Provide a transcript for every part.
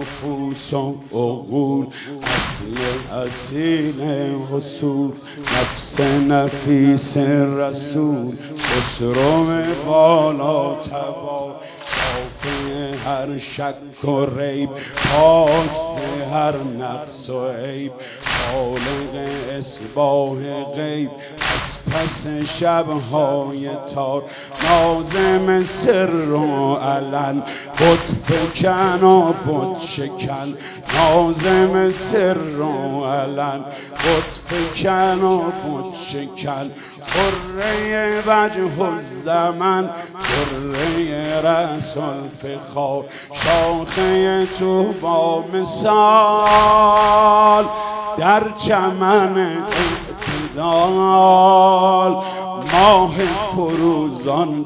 نفوس و عقول، اصل اصیل حصول، نفس نفیس رسول، خسرو بالا تبار، شافی هر شک و ریب، پاک ز هر نقص و عیب، خالق اصباح غیب، از پس شبهای تار، ناظم سر و علن، بت فکن و بت شکن، ناظم سر و علن، بت فکن و بت شکن، قره وجه الزمن، قره رأس الفخار، شاخه تو با مثال، در چمن اعتدال، ماه فروزان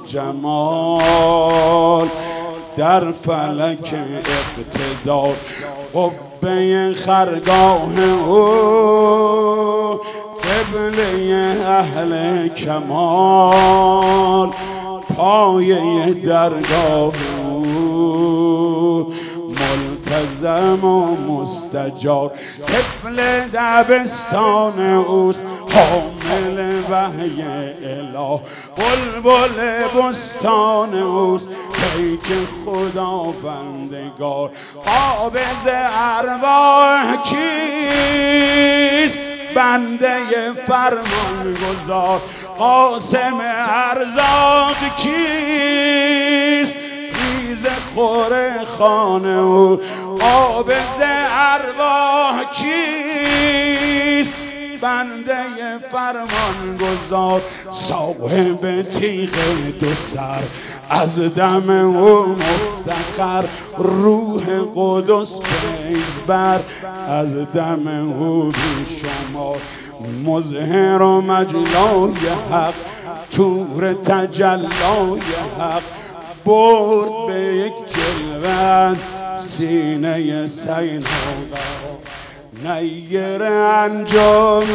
جمال، در فلک اقتدار، قبه خرگاه او، قبله اهل کمال، پایه درگاه او، ملتزم و مستجار، طفل دبستان اوست، حامل وحی اله، بلبل بستان اوست، پیک خداوندگار، قابض ارواح کیست، بنده فرمان گذار، قاسم ارزاق کیست، ریز خور خانه او، قابض ارواح کیست، بنده فرمان گذار، صاحب تیغ دو سر، از دم او مفتخر، روح قدس فیض بر، از دم او بی شمار، مظهر و مجلای حق، تور تجلای حق، برد به یک جلوه سینه سیناغ، نیر انجام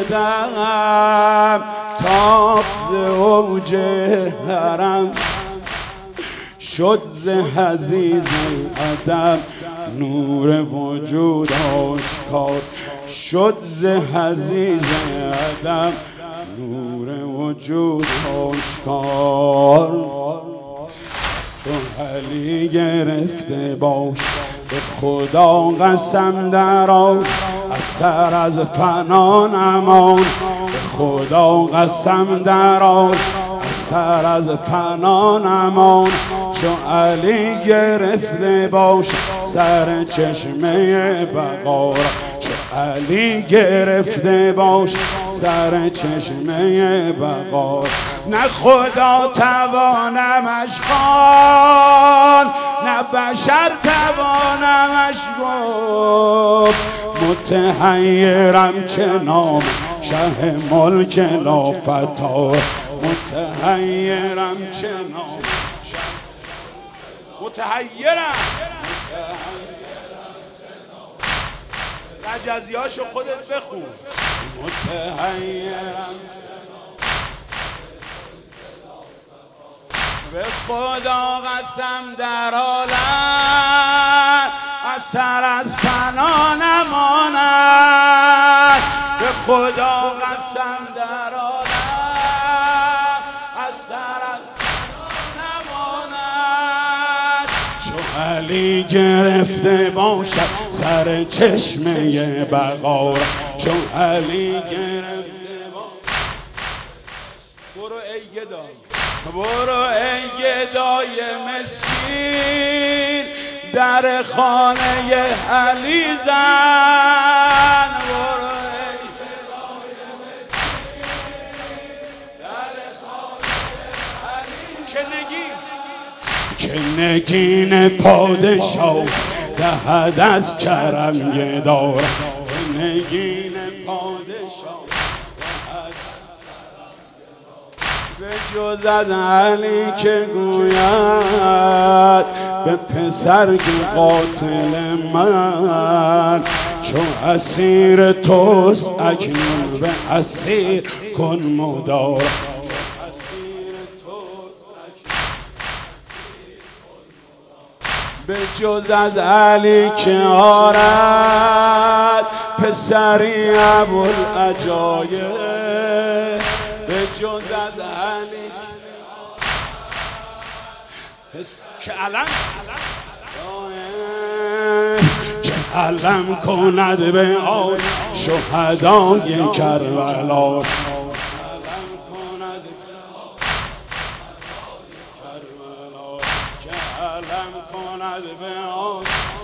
خدم، تاخت اوج حرم، شد ز حضیض عدم، نور وجود آشکار، شد ز حضیض عدم، نور وجود آشکار، چون علی گرفته باش، به خدا قسم درآ، از سر از فنا نمان، به خدا قسم درآ، از سر از فنا نمان، چون علی گرفته باش، سر چشمه بقا، چون علی گرفته باش، سر چشمه بقا، نه خدا توانمش خوان، نه بشر توانمش گفت، متحیرم چه نام شه ملک لافتا، متحیرم چه نام متحیرم، رجزیاشو خودت بخون، متحیرم به خدا قسم در عالم، اثر از فنا نماند، به خدا قسم در عالم، اثر از فنا نماند، چون علی گرفته باشد سر چشمه بقا، چون علی گرفته باشد، برو ای گدای، برو ای گدای مسکین، در خانه علی زن، برو ای گدای مسکین، در خانه علی، که نگین پادشاه، دهد از کرم گدار، نگین پادشاه، به جز از علی که گوید، به پسر که قاتل من، چون اسیر توست اکنون به اسیر کن مدار، به جز از علی که آرد پسری ابوالعجایب، به جز از علی که علم کند به آن شهدای کربلا، علم کند به آن